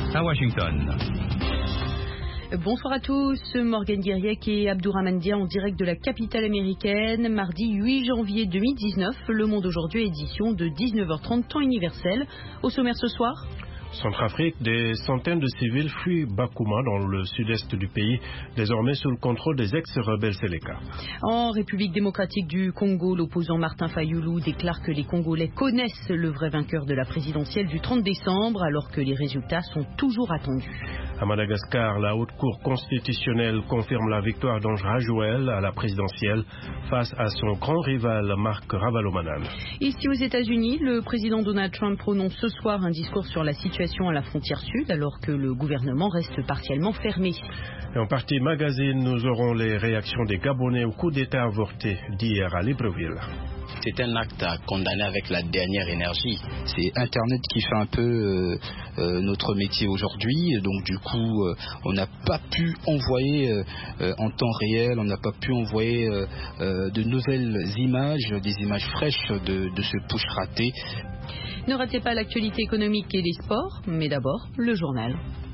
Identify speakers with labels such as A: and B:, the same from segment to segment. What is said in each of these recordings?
A: à Washington.
B: Bonsoir à tous, Morgane Guiriec et Abdourahmane Dia en direct de la capitale américaine. Mardi 8 janvier 2019, Le Monde aujourd'hui, édition de 19h30, temps universel. Au sommaire ce soir,
C: Centrafrique, des centaines de civils fuient Bakouma dans le sud-est du pays, désormais sous le contrôle des ex-rebelles Séléka.
B: En République démocratique du Congo, l'opposant Martin Fayulu déclare que les Congolais connaissent le vrai vainqueur de la présidentielle du 30 décembre, alors que les résultats sont toujours attendus.
C: À Madagascar, la Haute Cour constitutionnelle confirme la victoire d'Ange Rajouel à la présidentielle face à son grand rival Marc Ravalomanane.
B: Ici aux États-Unis, le président Donald Trump prononce ce soir un discours sur la situation à la frontière sud, alors que le gouvernement reste partiellement fermé.
C: Et en partie magazine, nous aurons les réactions des Gabonais au coup d'État avorté d'hier à Libreville.
D: C'est un acte à condamner avec la dernière énergie. C'est Internet qui fait un peu notre métier aujourd'hui. Donc du coup, on n'a pas pu envoyer en temps réel, on n'a pas pu envoyer de nouvelles images, des images fraîches de ce push raté.
B: Ne ratez pas l'actualité économique et les sports, mais d'abord le journal.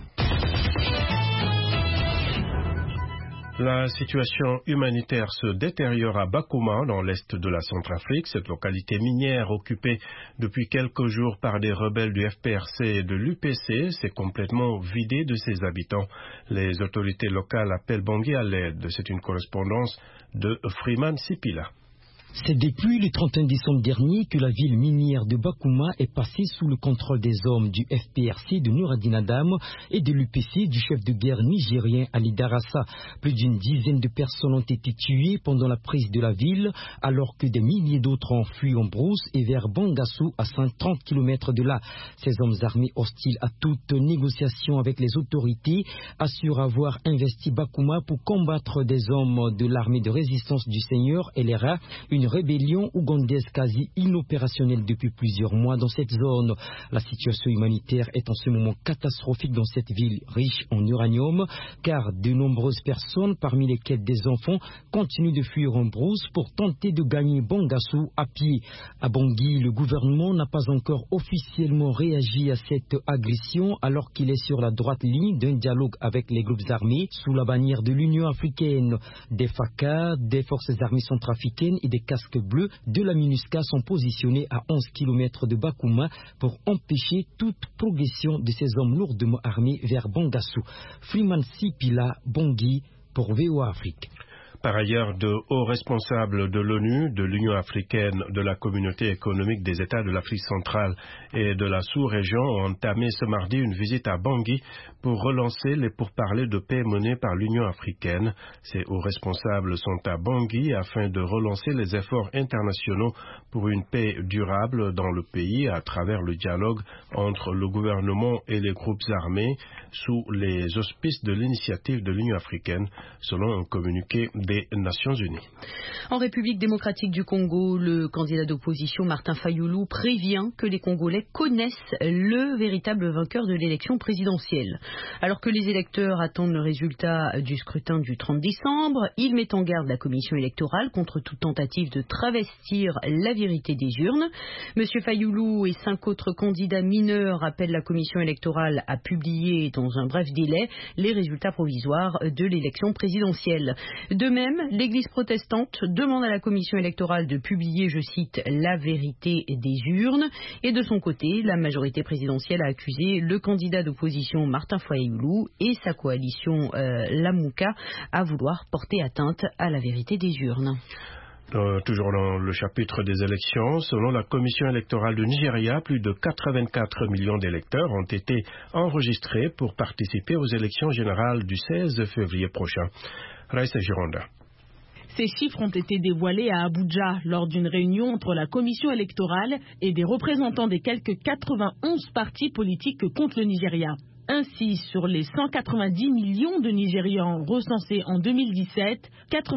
C: La situation humanitaire se détériore à Bakouma, dans l'est de la Centrafrique. Cette localité minière occupée depuis quelques jours par des rebelles du FPRC et de l'UPC s'est complètement vidée de ses habitants. Les autorités locales appellent Bangui à l'aide. C'est une correspondance de Freeman Sipila.
E: C'est depuis le 31 décembre dernier que la ville minière de Bakouma est passée sous le contrôle des hommes du FPRC de Nouradine Adam et de l'UPC du chef de guerre nigérien Ali Darassa. Plus d'une dizaine de personnes ont été tuées pendant la prise de la ville, alors que des milliers d'autres ont fui en brousse et vers Bangassou à 130 km de là. Ces hommes armés hostiles à toute négociation avec les autorités assurent avoir investi Bakouma pour combattre des hommes de l'armée de résistance du Seigneur LRA, une rébellion ougandaise quasi inopérationnelle depuis plusieurs mois dans cette zone. La situation humanitaire est en ce moment catastrophique dans cette ville riche en uranium, car de nombreuses personnes, parmi lesquelles des enfants, continuent de fuir en brousse pour tenter de gagner Bangassou à pied. À Bangui, le gouvernement n'a pas encore officiellement réagi à cette agression, alors qu'il est sur la droite ligne d'un dialogue avec les groupes armés sous la bannière de l'Union africaine. Des FACA, des forces armées centrafricaines et des casques bleus de la MINUSCA sont positionnés à 11 km de Bakouma pour empêcher toute progression de ces hommes lourdement armés vers Bangassou. Freeman Sipila, Bangui, pour VOA Afrique.
C: Par ailleurs, de hauts responsables de l'ONU, de l'Union africaine, de la Communauté économique des États de l'Afrique centrale et de la sous-région ont entamé ce mardi une visite à Bangui pour relancer les pourparlers de paix menés par l'Union africaine. Ces hauts responsables sont à Bangui afin de relancer les efforts internationaux pour une paix durable dans le pays à travers le dialogue entre le gouvernement et les groupes armés sous les auspices de l'initiative de l'Union africaine, selon un communiqué des Nations Unies.
B: En République démocratique du Congo, le candidat d'opposition Martin Fayulu prévient que les Congolais connaissent le véritable vainqueur de l'élection présidentielle. Alors que les électeurs attendent le résultat du scrutin du 30 décembre, il met en garde la commission électorale contre toute tentative de travestir la vérité des urnes. Monsieur Fayulu et 5 autres candidats mineurs appellent la commission électorale à publier dans un bref délai les résultats provisoires de l'élection présidentielle. De même, l'Église protestante demande à la commission électorale de publier, je cite, la vérité des urnes. Et de son côté, la majorité présidentielle a accusé le candidat d'opposition Martin Fayulu et sa coalition Lamuka à vouloir porter atteinte à la vérité des urnes.
C: Toujours dans le chapitre des élections, selon la commission électorale du Nigeria, plus de 84 millions d'électeurs ont été enregistrés pour participer aux élections générales du 16 février prochain. Raïssa Gironda.
F: Ces chiffres ont été dévoilés à Abuja lors d'une réunion entre la commission électorale et des représentants des quelques 91 partis politiques que compte le Nigeria. Ainsi, sur les 190 millions de Nigérians recensés en 2017,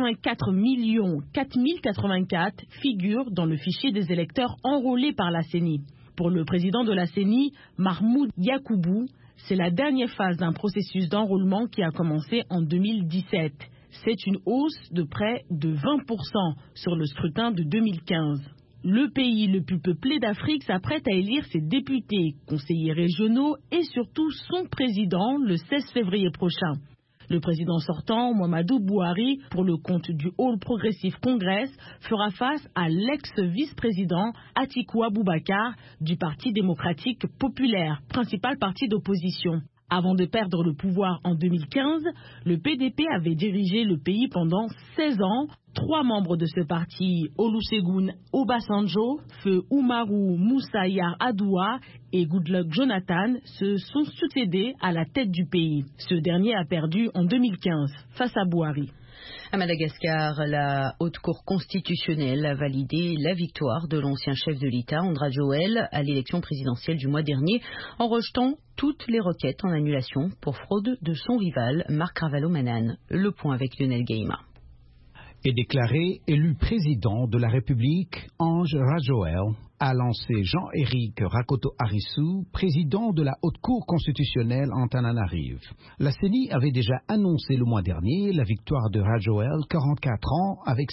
F: 84 4084 figurent dans le fichier des électeurs enrôlés par la CENI. Pour le président de la CENI, Mahmoud Yakubu, c'est la dernière phase d'un processus d'enrôlement qui a commencé en 2017. C'est une hausse de près de 20% sur le scrutin de 2015. Le pays le plus peuplé d'Afrique s'apprête à élire ses députés, conseillers régionaux et surtout son président le 16 février prochain. Le président sortant, Muhammadu Buhari, pour le compte du All Progressive Congress, fera face à l'ex-vice-président Atiku Abubakar du Parti démocratique populaire, principal parti d'opposition. Avant de perdre le pouvoir en 2015, le PDP avait dirigé le pays pendant 16 ans. 3 membres de ce parti, Olusegun Obasanjo, Feu Umaru Musa Yar'Adua et Goodluck Jonathan, se sont succédés à la tête du pays. Ce dernier a perdu en 2015 face à Buhari.
B: À Madagascar, la Haute Cour constitutionnelle a validé la victoire de l'ancien chef de l'État, Andra Joel, à l'élection présidentielle du mois dernier, en rejetant toutes les requêtes en annulation pour fraude de son rival, Marc Ravalomanane. Le point avec Lionel Gaïma.
A: Est déclaré élu président de la République, Ange Rajoel a lancé Jean-Éric Rakoto-Arissou, président de la Haute Cour constitutionnelle en Antananarive. La CENI avait déjà annoncé le mois dernier la victoire de Rajoel, 44 ans, avec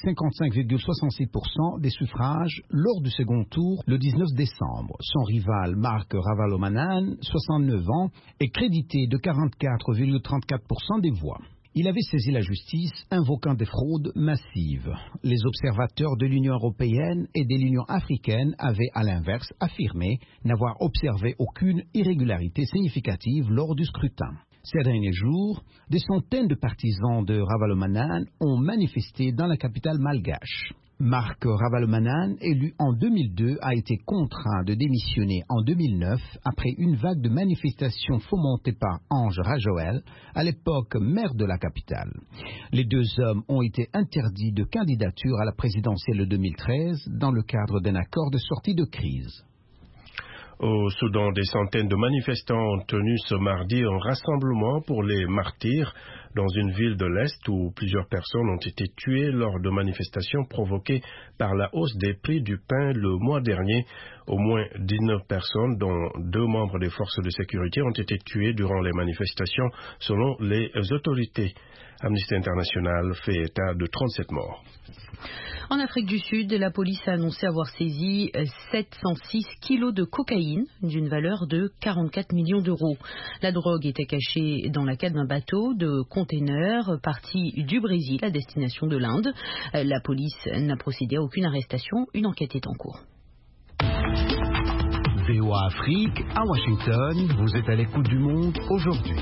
A: 55,66% des suffrages lors du second tour le 19 décembre. Son rival Marc Ravalomanane, 69 ans, est crédité de 44,34% des voix. Il avait saisi la justice, invoquant des fraudes massives. Les observateurs de l'Union européenne et de l'Union africaine avaient, à l'inverse, affirmé n'avoir observé aucune irrégularité significative lors du scrutin. Ces derniers jours, des centaines de partisans de Ravalomanane ont manifesté dans la capitale malgache. Marc Ravalomanane, élu en 2002, a été contraint de démissionner en 2009 après une vague de manifestations fomentées par Ange Rajoel, à l'époque maire de la capitale. Les 2 hommes ont été interdits de candidature à la présidentielle de 2013 dans le cadre d'un accord de sortie de crise.
C: Au Soudan, des centaines de manifestants ont tenu ce mardi un rassemblement pour les martyrs dans une ville de l'Est où plusieurs personnes ont été tuées lors de manifestations provoquées par la hausse des prix du pain le mois dernier. Au moins 19 personnes, dont 2 membres des forces de sécurité, ont été tuées durant les manifestations selon les autorités. Amnesty International fait état de 37 morts.
B: En Afrique du Sud, la police a annoncé avoir saisi 706 kilos de cocaïne d'une valeur de 44 millions d'euros. La drogue était cachée dans la cale d'un bateau de container parti du Brésil à destination de l'Inde. La police n'a procédé à aucune arrestation. Une enquête est en cours.
G: VOA Afrique, à Washington, vous êtes à l'écoute du monde aujourd'hui.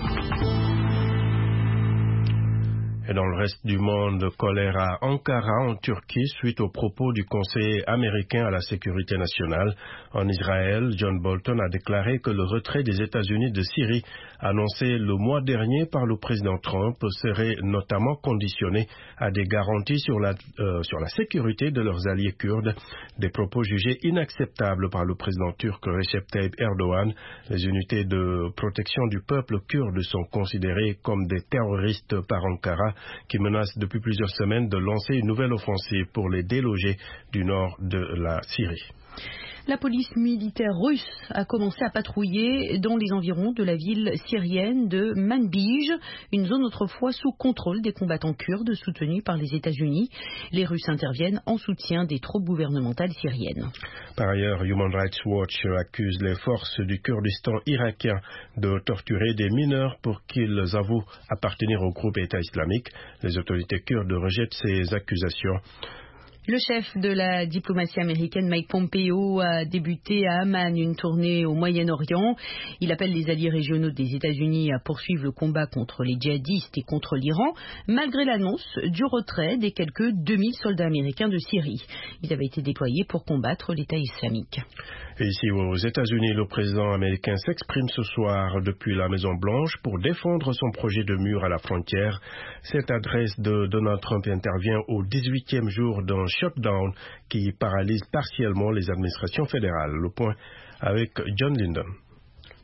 C: Et dans le reste du monde, colère à Ankara, en Turquie, suite aux propos du Conseil américain à la sécurité nationale. En Israël, John Bolton a déclaré que le retrait des États-Unis de Syrie, annoncé le mois dernier par le président Trump, serait notamment conditionné à des garanties sur la sécurité de leurs alliés kurdes. Des propos jugés inacceptables par le président turc Recep Tayyip Erdogan. Les unités de protection du peuple kurde sont considérées comme des terroristes par Ankara, qui menace depuis plusieurs semaines de lancer une nouvelle offensive pour les déloger du nord de la Syrie.
B: La police militaire russe a commencé à patrouiller dans les environs de la ville syrienne de Manbij, une zone autrefois sous contrôle des combattants kurdes soutenus par les États-Unis. Les Russes interviennent en soutien des troupes gouvernementales syriennes.
C: Par ailleurs, Human Rights Watch accuse les forces du Kurdistan irakien de torturer des mineurs pour qu'ils avouent appartenir au groupe État islamique. Les autorités kurdes rejettent ces accusations.
B: Le chef de la diplomatie américaine, Mike Pompeo, a débuté à Amman une tournée au Moyen-Orient. Il appelle les alliés régionaux des États-Unis à poursuivre le combat contre les djihadistes et contre l'Iran, malgré l'annonce du retrait des quelques 2000 soldats américains de Syrie. Ils avaient été déployés pour combattre l'État islamique.
C: Et ici aux États-Unis, le président américain s'exprime ce soir depuis la Maison-Blanche pour défendre son projet de mur à la frontière. Cette adresse de Donald Trump intervient au 18e jour d'un shutdown qui paralyse partiellement les administrations fédérales. Le point avec John Linden.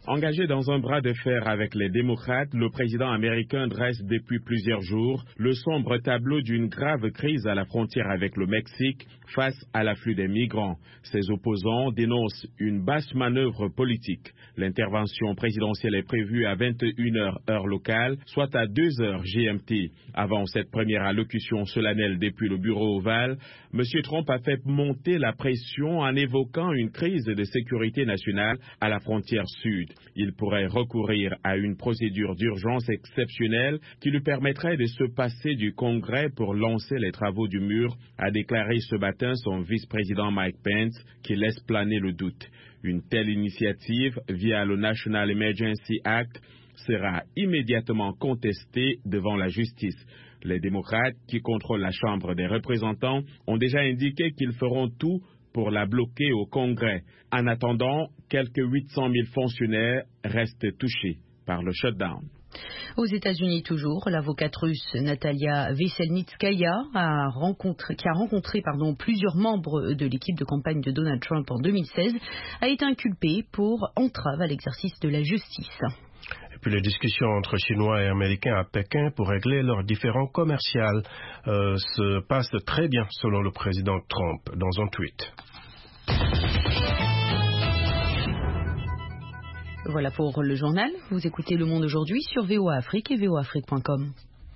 H: Engagé dans un bras de fer avec les démocrates, le président américain dresse depuis plusieurs jours le sombre tableau d'une grave crise à la frontière avec le Mexique face à l'afflux des migrants. Ses opposants dénoncent une basse manœuvre politique. L'intervention présidentielle est prévue à 21h heure locale, soit à 2h GMT. Avant cette première allocution solennelle depuis le bureau ovale, M. Trump a fait monter la pression en évoquant une crise de sécurité nationale à la frontière sud. Il pourrait recourir à une procédure d'urgence exceptionnelle qui lui permettrait de se passer du Congrès pour lancer les travaux du mur, a déclaré ce matin son vice-président Mike Pence, qui laisse planer le doute. Une telle initiative, via le National Emergency Act, sera immédiatement contestée devant la justice. Les démocrates, qui contrôlent la Chambre des représentants, ont déjà indiqué qu'ils feront tout pour la bloquer au Congrès. En attendant, quelques 800 000 fonctionnaires restent touchés par le shutdown.
B: Aux États-Unis toujours, l'avocate russe Natalia Veselnitskaya qui a rencontré plusieurs membres de l'équipe de campagne de Donald Trump en 2016, a été inculpée pour entrave à l'exercice de la justice.
C: Et puis les discussions entre Chinois et Américains à Pékin pour régler leurs différends commerciaux se passent très bien selon le président Trump dans un tweet.
B: Voilà pour le journal. Vous écoutez Le Monde aujourd'hui sur VOA Afrique et voaafrique.com.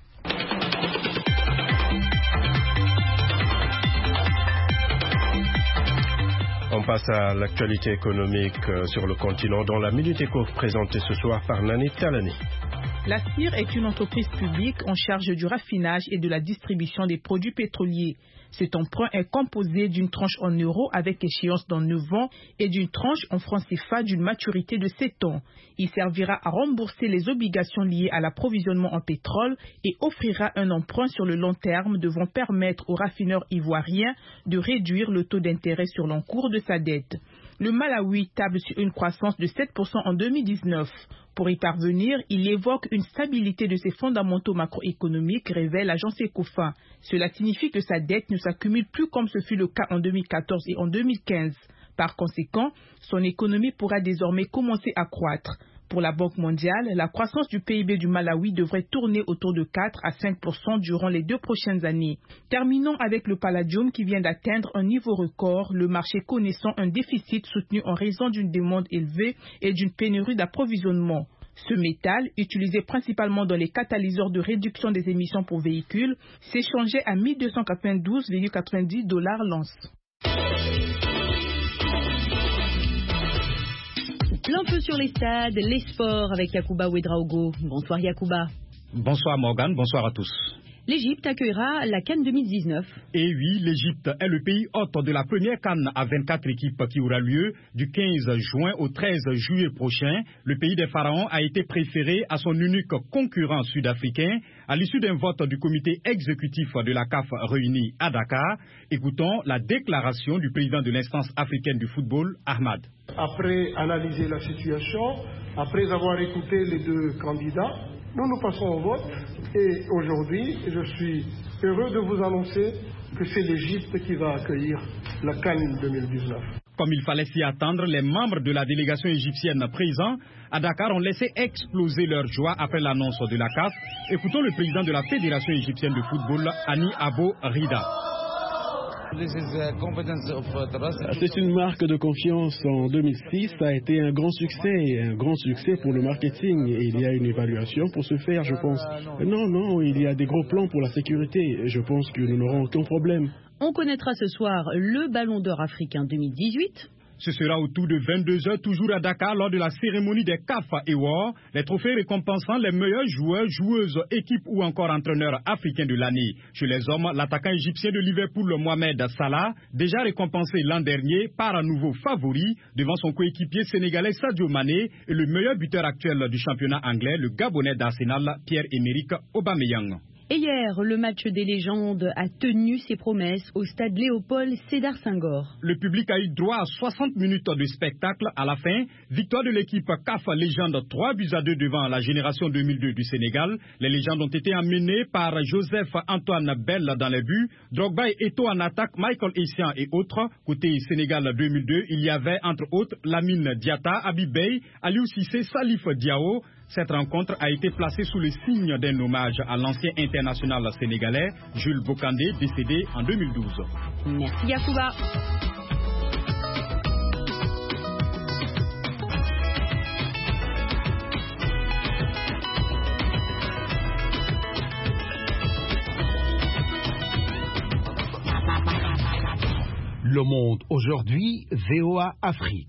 C: On passe à l'actualité économique sur le continent dans la Minute Éco présentée ce soir par Nani Talani.
F: La CIR est une entreprise publique en charge du raffinage et de la distribution des produits pétroliers. Cet emprunt est composé d'une tranche en euros avec échéance dans 9 ans et d'une tranche en francs CFA d'une maturité de 7 ans. Il servira à rembourser les obligations liées à l'approvisionnement en pétrole et offrira un emprunt sur le long terme devant permettre aux raffineurs ivoiriens de réduire le taux d'intérêt sur l'encours de sa dette. Le Malawi table sur une croissance de 7% en 2019. Pour y parvenir, il évoque une stabilité de ses fondamentaux macroéconomiques, révèle l'agence Ecofa. Cela signifie que sa dette ne s'accumule plus comme ce fut le cas en 2014 et en 2015. Par conséquent, son économie pourra désormais commencer à croître. Pour la Banque mondiale, la croissance du PIB du Malawi devrait tourner autour de 4 à 5% durant les 2 prochaines années. Terminons avec le palladium qui vient d'atteindre un niveau record, le marché connaissant un déficit soutenu en raison d'une demande élevée et d'une pénurie d'approvisionnement. Ce métal, utilisé principalement dans les catalyseurs de réduction des émissions pour véhicules, s'échangeait à 1292,90 $ l'once.
B: Plein feu sur les stades, les sports avec Yacouba Ouedraogo. Bonsoir Yacouba.
I: Bonsoir Morgane, bonsoir à tous.
B: L'Égypte accueillera la CAN 2019.
I: Et oui, l'Égypte est le pays hôte de la première CAN à 24 équipes qui aura lieu du 15 juin au 13 juillet prochain. Le pays des pharaons a été préféré à son unique concurrent sud-africain à l'issue d'un vote du comité exécutif de la CAF réuni à Dakar. Écoutons la déclaration du président de l'instance africaine du football, Ahmad.
J: Après analyser la situation, après avoir écouté les 2 candidats, nous passons au vote et aujourd'hui, je suis heureux de vous annoncer que c'est l'Égypte qui va accueillir la CAN 2019.
I: Comme il fallait s'y attendre, les membres de la délégation égyptienne présents à Dakar ont laissé exploser leur joie après l'annonce de la CAF. Écoutons le président de la Fédération égyptienne de football, Hani Abo Rida.
K: C'est une marque de confiance. En 2006, ça a été un grand succès pour le marketing. Et il y a une évaluation pour ce faire, je pense. Non, il y a des gros plans pour la sécurité. Je pense que nous n'aurons aucun problème.
B: On connaîtra ce soir le Ballon d'Or africain 2018.
I: Ce sera autour de 22h, toujours à Dakar, lors de la cérémonie des CAF Awards, les trophées récompensant les meilleurs joueurs, joueuses, équipes ou encore entraîneurs africains de l'année. Chez les hommes, l'attaquant égyptien de Liverpool, Mohamed Salah, déjà récompensé l'an dernier, part à nouveau favori devant son coéquipier sénégalais Sadio Mané et le meilleur buteur actuel du championnat anglais, le Gabonais d'Arsenal, Pierre-Emerick Aubameyang.
B: Et hier, le match des légendes a tenu ses promesses au stade Léopold Sédar Senghor.
I: Le public a eu droit à 60 minutes de spectacle. À la fin, victoire de l'équipe CAF Légende 3-2 devant la génération 2002 du Sénégal. Les légendes ont été amenées par Joseph-Antoine Bell dans les buts, Drogba et Eto'o en attaque, Michael Essien et autres. Côté Sénégal 2002, il y avait entre autres Lamine Diatta, Habib Beye, Aliou Cissé, Salif Diao. Cette rencontre a été placée sous le signe d'un hommage à l'ancien international sénégalais Jules Bocandé, décédé en 2012.
B: Merci Yacouba.
A: Le Monde aujourd'hui, VOA Afrique.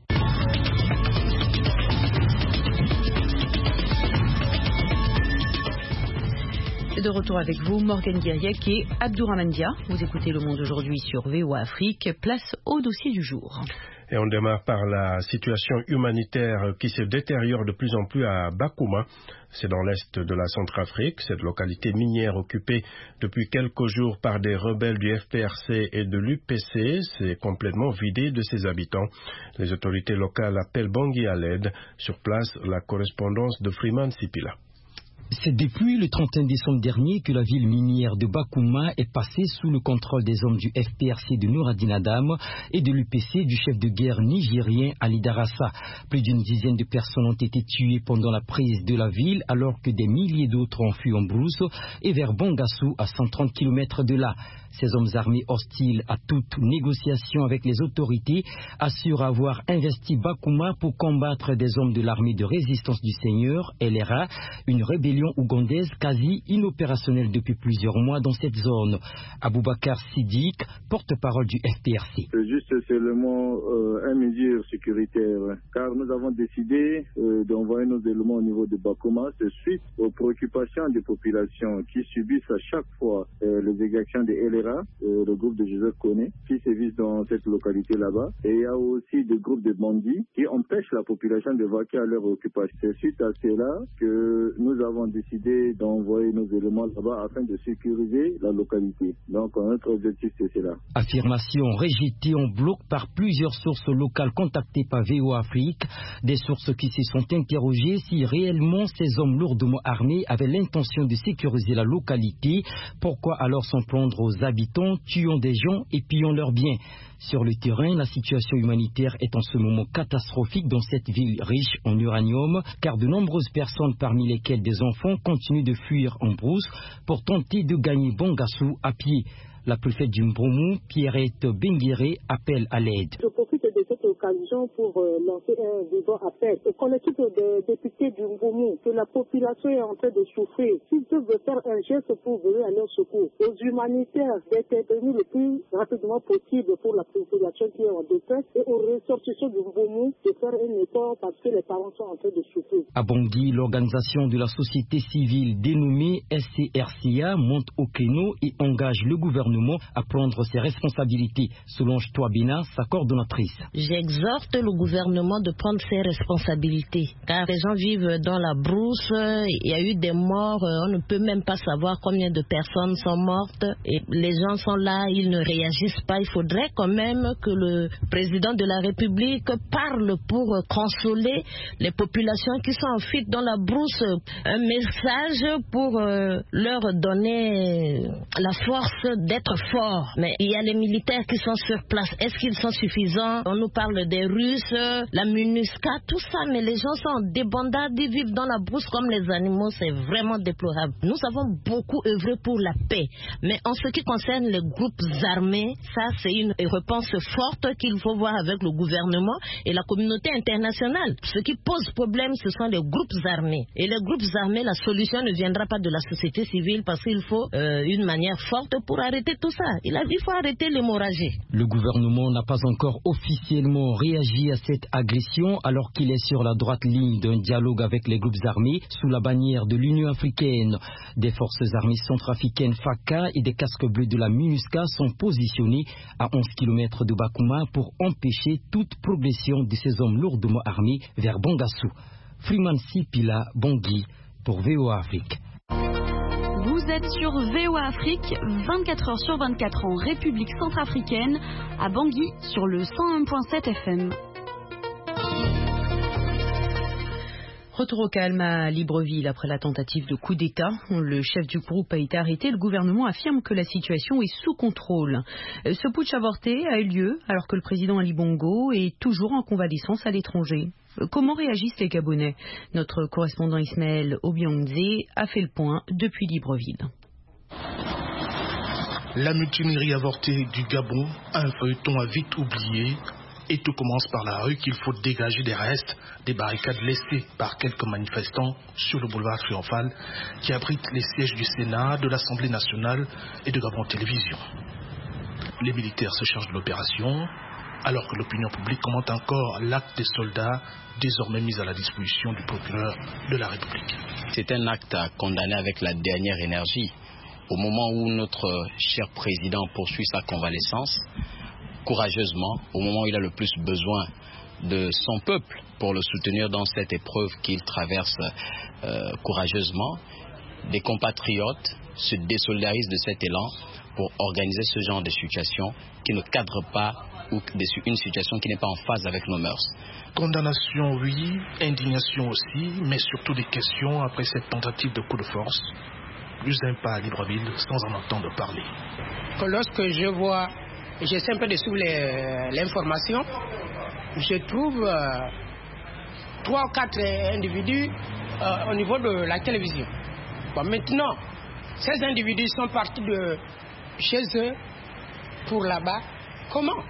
B: De retour avec vous, Morgane Guiriec et Abdourahmane Dia. Vous écoutez Le Monde aujourd'hui sur VOA Afrique. Place au dossier du jour.
C: Et on démarre par la situation humanitaire qui se détériore de plus en plus à Bakouma. C'est dans l'est de la Centrafrique. Cette localité minière occupée depuis quelques jours par des rebelles du FPRC et de l'UPC s'est complètement vidée de ses habitants. Les autorités locales appellent Bangui à l'aide. Sur place, la correspondance de Freeman Sipila.
E: C'est depuis le 31 décembre dernier que la ville minière de Bakouma est passée sous le contrôle des hommes du FPRC de Noureddine Adam et de l'UPC du chef de guerre nigérien Ali Darassa. Plus d'une dizaine de personnes ont été tuées pendant la prise de la ville alors que des milliers d'autres ont fui en brousse et vers Bangassou à 130 km de là. Ces hommes armés hostiles à toute négociation avec les autorités assurent avoir investi Bakouma pour combattre des hommes de l'armée de résistance du Seigneur, LRA, une rébellion ougandaise quasi inopérationnelle depuis plusieurs mois dans cette zone. Aboubakar Siddiq, porte-parole du FPRC.
L: C'est le mot une mesure sécuritaire, car nous avons décidé d'envoyer nos éléments au niveau de Bakouma, c'est suite aux préoccupations des populations qui subissent à chaque fois les exactions des LRA. Le groupe de Joseph Kone qui sévissent dans cette localité là-bas. Et il y a aussi des groupes de bandits qui empêchent la population de vaquer à leur occupation. C'est suite à cela que nous avons décidé d'envoyer nos éléments là-bas afin de sécuriser la localité. Donc notre objectif c'est cela.
E: Affirmation rejetée en bloc par plusieurs sources locales contactées par VOA Afrique. Des sources qui se sont interrogées si réellement ces hommes lourdement armés avaient l'intention de sécuriser la localité. Pourquoi alors s'en prendre aux habitants, tuant des gens et pillant leurs biens? Sur le terrain, la situation humanitaire est en ce moment catastrophique dans cette ville riche en uranium, car de nombreuses personnes, parmi lesquelles des enfants, continuent de fuir en brousse pour tenter de gagner Bangassou à pied. La préfète du Mbroumou, Pierrette Benguéré, appelle à l'aide.
M: Je profite de cette occasion pour lancer un vivant appel au collectif des députés du Mbroumou que la population est en train de souffrir. S'ils peuvent faire un geste pour venir à leur secours, aux humanitaires d'intervenir le plus rapidement possible pour la population qui est en détresse et aux ressortissants du Mbroumou de faire un effort parce que les parents sont en train de souffrir.
E: À Bangui, l'organisation de la société civile dénommée SCRCA monte au créneau et engage le gouvernement à prendre ses responsabilités. Solange Touabina, sa coordonnatrice.
N: J'exhorte le gouvernement de prendre ses responsabilités, car les gens vivent dans la brousse, il y a eu des morts, on ne peut même pas savoir combien de personnes sont mortes, et les gens sont là, ils ne réagissent pas. Il faudrait quand même que le président de la République parle pour consoler les populations qui sont en fuite dans la brousse, un message pour leur donner la force d'être fort. Mais il y a les militaires qui sont sur place. Est-ce qu'ils sont suffisants? On nous parle des Russes, la MINUSCA, tout ça, mais les gens sont en débandade, ils vivent dans la brousse comme les animaux, c'est vraiment déplorable. Nous avons beaucoup œuvré pour la paix, mais en ce qui concerne les groupes armés, ça c'est une réponse forte qu'il faut voir avec le gouvernement et la communauté internationale. Ce qui pose problème, ce sont les groupes armés. Et les groupes armés, la solution ne viendra pas de la société civile parce qu'il faut une manière forte pour arrêter tout ça. Il a dit qu'il faut arrêter l'hémorragie.
E: Le gouvernement n'a pas encore officiellement réagi à cette agression alors qu'il est sur la droite ligne d'un dialogue avec les groupes armés sous la bannière de l'Union africaine. Des forces armées centrafricaines FACA et des casques bleus de la MINUSCA sont positionnés à 11 km de Bakouma pour empêcher toute progression de ces hommes lourdement armés vers Bangassou. Freeman Sipila, Bangui, pour VOA Afrique.
B: Vous
O: Vous êtes sur VOA Afrique, 24 heures sur 24 en République centrafricaine, à Bangui sur le 101.7 FM.
B: Retour au calme à Libreville après la tentative de coup d'État. Le chef du groupe a été arrêté. Le gouvernement affirme que la situation est sous contrôle. Ce putsch avorté a eu lieu alors que le président Ali Bongo est toujours en convalescence à l'étranger. Comment réagissent les Gabonais? Notre correspondant Ismaël Obiangze a fait le point depuis Libreville.
P: La mutinerie avortée du Gabon, un feuilleton à vite oublié. Et tout commence par la rue qu'il faut dégager des restes des barricades laissées par quelques manifestants sur le boulevard Triomphal qui abrite les sièges du Sénat, de l'Assemblée nationale et de Gabon Télévision. Les militaires se chargent de l'opération alors que l'opinion publique commente encore l'acte des soldats désormais mis à la disposition du procureur de la République.
D: C'est un acte à condamner avec la dernière énergie. Au moment où notre cher président poursuit sa convalescence, courageusement, au moment où il a le plus besoin de son peuple pour le soutenir dans cette épreuve qu'il traverse courageusement, des compatriotes se désolidarisent de cet élan pour organiser ce genre de situation qui ne cadre pas ou une situation qui n'est pas en phase avec nos mœurs.
P: Condamnation oui, indignation aussi, mais surtout des questions après cette tentative de coup de force. Plus d'un pas à Libreville sans en entendre parler.
Q: Lorsque je vois, j'essaie un peu de suivre l'information, je trouve 3 ou 4 individus au niveau de la télévision. Bon, maintenant, ces individus sont partis de chez eux pour là-bas. Comment?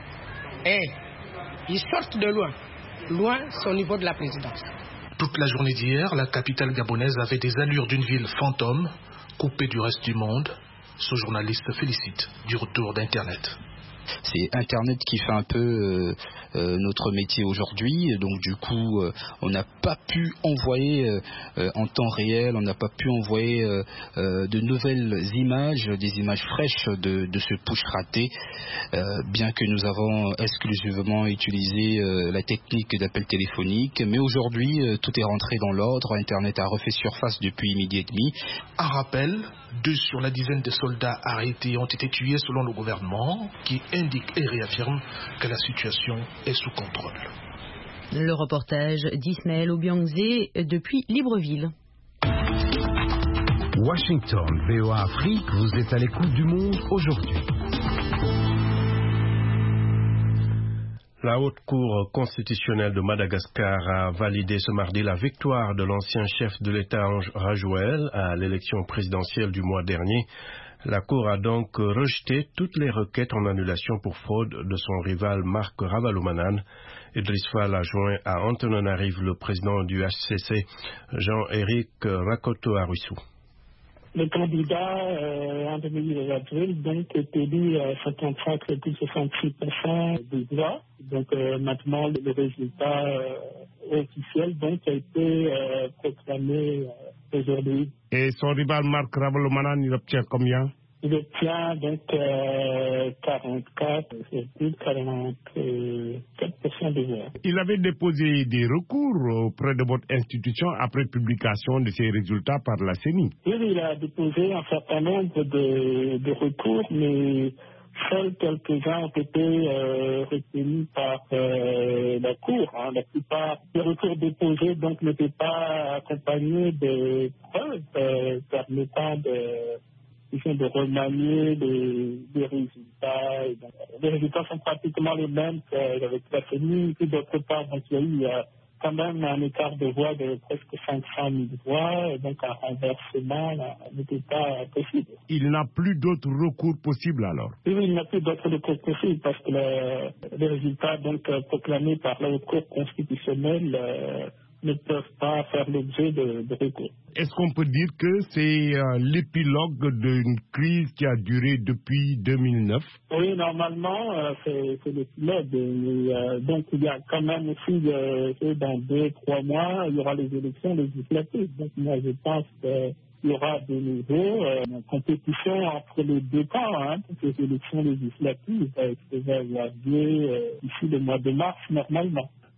Q: Ils sortent de loin. Loin, c'est au niveau de la présidence.
P: Toute la journée d'hier, la capitale gabonaise avait des allures d'une ville fantôme, coupée du reste du monde. Ce journaliste félicite du retour d'Internet.
D: C'est Internet qui fait un peu notre métier aujourd'hui. Donc du coup, on n'a pas pu envoyer en temps réel, on n'a pas pu envoyer de nouvelles images, des images fraîches de ce push raté, bien que nous avons exclusivement utilisé la technique d'appel téléphonique. Mais aujourd'hui, tout est rentré dans l'ordre. Internet a refait surface depuis midi et demi.
P: Un rappel, 2 sur la dizaine de soldats arrêtés ont été tués selon le gouvernement, qui indique et réaffirme que la situation est sous contrôle.
B: Le reportage d'Ismaël Obiangze depuis Libreville.
G: Washington, VOA Afrique, vous êtes à l'écoute du monde aujourd'hui.
C: La Haute Cour constitutionnelle de Madagascar a validé ce mardi la victoire de l'ancien chef de l'État Ange Rajouel à l'élection présidentielle du mois dernier. La Cour a donc rejeté toutes les requêtes en annulation pour fraude de son rival Marc Ravalomanane. Idriss Fall a joint à Antananarive le président du HCC, Jean-Éric Rakoto-Arissou.
R: Le candidat en 2020 donc est élu à 53,66% des voix. Donc maintenant le résultat officiel donc a été proclamé aujourd'hui.
S: Et son rival Marc Ravalomanane, il obtient combien?
R: Il obtient donc 44,44% des voix.
S: Il avait déposé des recours auprès de votre institution après publication de ces résultats par la CENI.
R: Oui, il a déposé un certain nombre de recours, mais seuls quelques-uns ont été retenus par la Cour. La plupart des recours déposés donc n'étaient pas accompagnés de preuves permettant de remanier les résultats. Les résultats sont pratiquement les mêmes qu'avec la CENI. Puis d'autre part, donc, il y a quand même un écart de voix de presque 500 000 voix, et donc un renversement n'était pas possible.
S: Il n'a plus d'autres recours possibles alors?
R: Oui, il n'a plus d'autres recours possibles parce que les résultats donc proclamés par la Haute Cour constitutionnelle ne peuvent pas faire l'objet de recours.
S: Est-ce qu'on peut dire que c'est l'épilogue d'une crise qui a duré depuis 2009?
R: Oui, normalement, c'est l'épilogue. Donc, il y a quand même aussi, dans 2-3 mois, il y aura les élections législatives. Donc, moi, je pense qu'il y aura de nouveau une compétition entre les deux camps pour ces élections législatives qui va avoir lieu ici le mois de mars, normalement.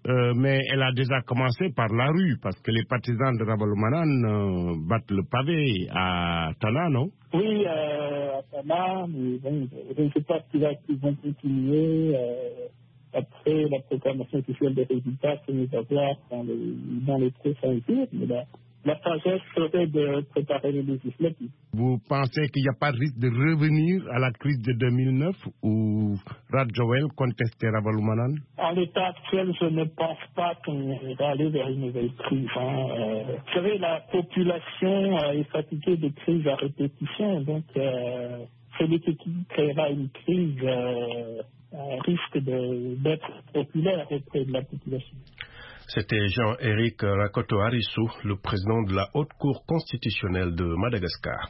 S: mais elle a déjà commencé par la rue, parce que les partisans de Ravalomanane battent le pavé à Tana, non?
R: Oui, à Tana, mais bon, je ne sais pas s'ils vont continuer après la proclamation officielle des résultats que nous avons dans les prochains jours. Mais la sagesse serait de préparer les législatives.
S: Vous pensez qu'il n'y a pas de risque de revenir à la crise de 2009 où Radjoel contestait Ravalomanane?
R: En l'état actuel, je ne pense pas qu'on va aller vers une nouvelle crise. Vous savez, la population est fatiguée de crises à répétition, donc celui qui créera une crise risque d'être populaire auprès de la population.
C: C'était Jean-Éric Rakoto Arissou, le président de la Haute Cour constitutionnelle de Madagascar.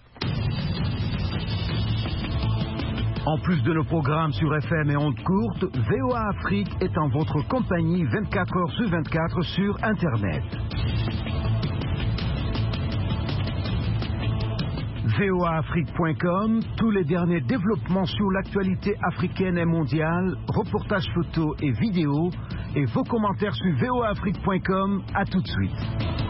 G: En plus de nos programmes sur FM et ondes courtes, VOA Afrique est en votre compagnie 24 heures sur 24 sur Internet. voaafrique.com, tous les derniers développements sur l'actualité africaine et mondiale, reportages photos et vidéos, et vos commentaires sur voaafrique.com. À tout de suite.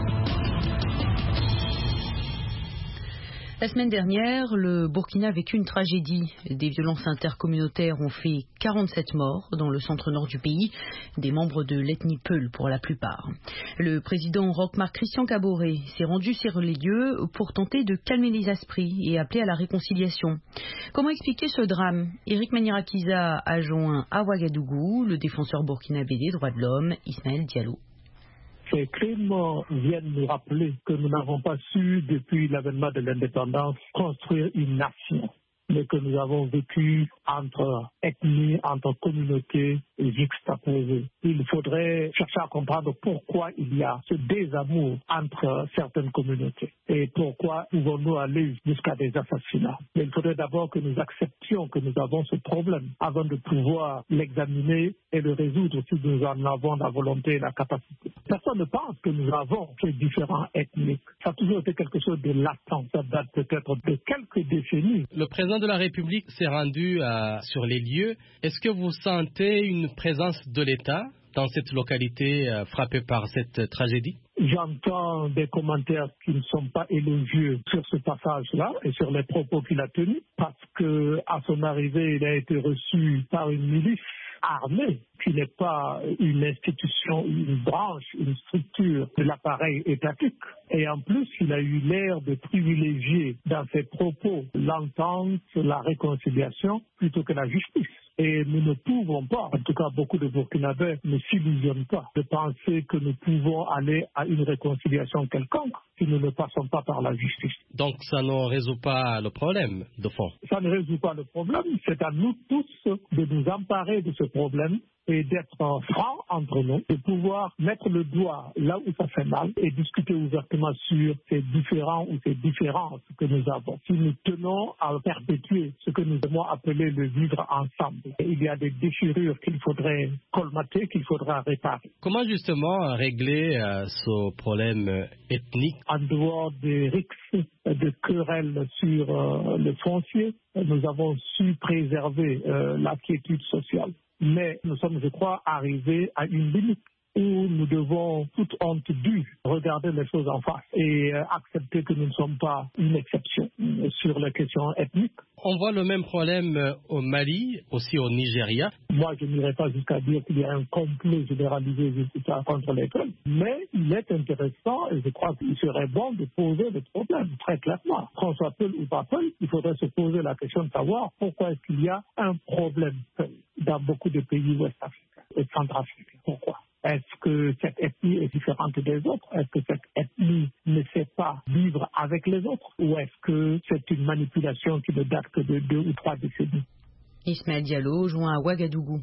B: La semaine dernière, le Burkina a vécu une tragédie. Des violences intercommunautaires ont fait 47 morts dans le centre-nord du pays, des membres de l'ethnie Peul pour la plupart. Le président Roch-Marc Christian Kaboré s'est rendu sur les lieux pour tenter de calmer les esprits et appeler à la réconciliation. Comment expliquer ce drame? Eric Manirakiza a joint à Ouagadougou le défenseur burkinabé des droits de l'homme, Ismaël Diallo.
R: Ces crimes viennent nous rappeler que nous n'avons pas su, depuis l'avènement de l'indépendance, construire une nation, mais que nous avons vécu entre ethnies, entre communautés juxtaposées. Il faudrait chercher à comprendre pourquoi il y a ce désamour entre certaines communautés et pourquoi pouvons-nous aller jusqu'à des assassinats. Mais il faudrait d'abord que nous acceptions que nous avons ce problème avant de pouvoir l'examiner et le résoudre si nous en avons la volonté et la capacité. Personne ne pense que nous avons ces différents ethniques. Ça a toujours été quelque chose de latent. Ça date peut-être de quelques décennies.
T: Le président de la République s'est rendu sur les lieux. Est-ce que vous sentez une présence de l'État dans cette localité frappée par cette tragédie?
R: J'entends des commentaires qui ne sont pas élogieux sur ce passage-là et sur les propos qu'il a tenus, parce que à son arrivée, il a été reçu par une milice armée qui n'est pas une institution, une branche, une structure de l'appareil étatique. Et en plus, il a eu l'air de privilégier dans ses propos l'entente, la réconciliation, plutôt que la justice. Et nous ne pouvons pas, en tout cas beaucoup de Burkinabés ne s'illusionnent pas, de penser que nous pouvons aller à une réconciliation quelconque si nous ne passons pas par la justice.
T: Donc ça ne résout pas le problème, de fond.
R: Ça ne résout pas le problème. C'est à nous tous de nous emparer de ce problème et d'être francs entre nous, de pouvoir mettre le doigt là où ça fait mal et discuter ouvertement sur ces différents ou ces différences que nous avons. Si nous tenons à perpétuer ce que nous avons appelé le vivre ensemble, il y a des déchirures qu'il faudrait colmater, qu'il faudra réparer.
T: Comment justement régler ce problème ethnique?
R: En dehors des rixes, de querelles sur le foncier, nous avons su préserver la quiétude sociale. Mais nous sommes, je crois, arrivés à une limite où nous devons, toute honte due, regarder les choses en face et accepter que nous ne sommes pas une exception sur les questions ethniques.
T: On voit le même problème au Mali, aussi au Nigeria.
R: Moi, je n'irai pas jusqu'à dire qu'il y a un complot généralisé contre les peuples, mais il est intéressant et je crois qu'il serait bon de poser le problème très clairement. Qu'on soit peul ou pas peul, il faudrait se poser la question de savoir pourquoi est-ce qu'il y a un problème peul dans beaucoup de pays ouest-africains et centrafricains. Pourquoi? Est-ce que cette ethnie est différente des autres? Est-ce que cette ethnie ne sait pas vivre avec les autres? Ou est-ce que c'est une manipulation qui ne date que de 2 ou 3 décennies?
B: Ismaël Diallo, joint à Ouagadougou.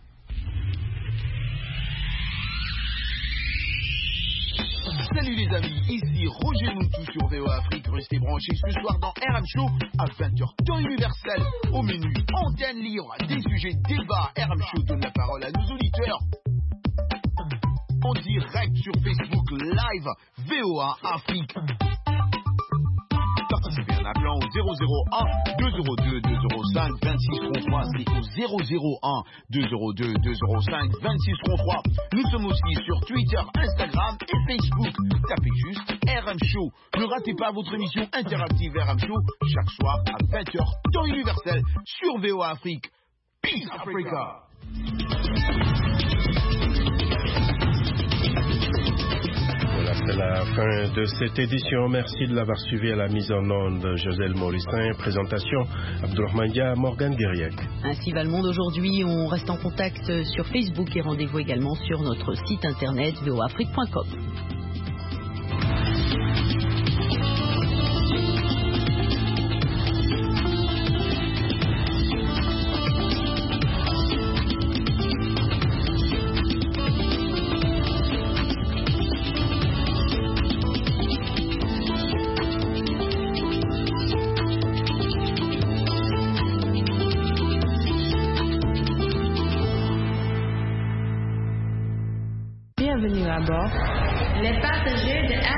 U: Salut les amis, ici Roger Moutou sur VOA Afrique. Restez branchés ce soir dans RM Show à 20h temps universel. Au menu antenne libre, des sujets débats. RM Show donne la parole à nos auditeurs. En direct sur Facebook Live, VOA Afrique. participer en appelant au 001 202 205 2633. C'est au 001 202 205 2633. Nous sommes aussi sur Twitter, Instagram et Facebook. Tapez juste RM Show. Ne ratez pas votre émission interactive RM Show chaque soir à 20h, temps universel sur VOA Afrique. Peace Africa.
C: Voilà, c'est la fin de cette édition. Merci de l'avoir suivi à la mise en onde. Joselle Morissin, présentation Abdourahmane Dia, Morgan Guériac.
B: Ainsi va le monde aujourd'hui. On reste en contact sur Facebook et rendez-vous également sur notre site internet voafrique.com.
H: Bienvenue à bord. Les passagers de